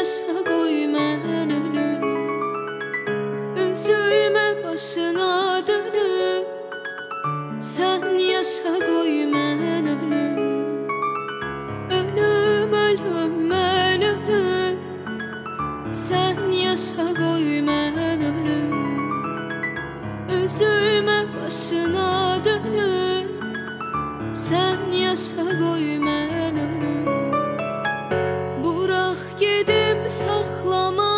yaşa koy mən ölüm. Üzülme başına dönüp, sen yaşa koy mən ölüm. Ölüm ölüm mən ölüm, sen yaşa koy mən ölüm. Üzülme başına dönüp, sen yaşa koy mən ölüm. Bırak gedim saxlama,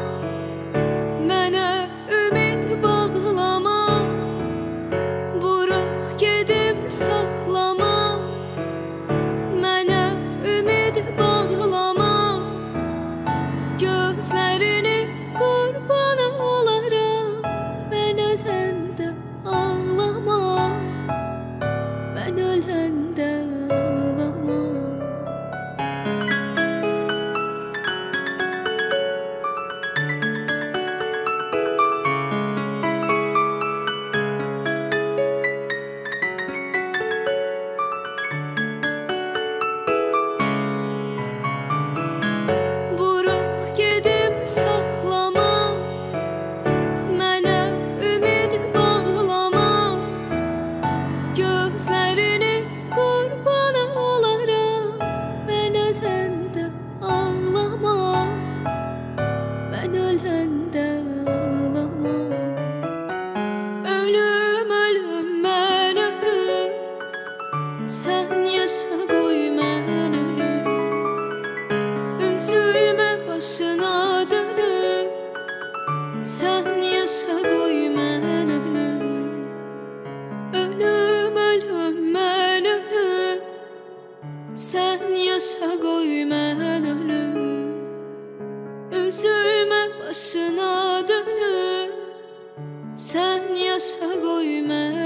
mənə ümid bağlama. Bırak gedim saxlama, mənə ümid bağlama. Gözlərini qurbanı olaram, mən öləndə ağlama, mən öləndə ağlama. Bırak gedim saxlama, mənə ümid bağlama. Gözlərini qurbanı olaram, mən öləndə ağlama, mən öləndə ağlama. Ölüm ölüm mən ölüm, sen yaşa koy mən ölüm. Üzülme başına dönüp, sen yaşa koy mən ölüm. Ölüm ölüm mən ölüm, sen yaşa koy mən ölüm. Üzülme başına dönüp, sen yaşa koy mən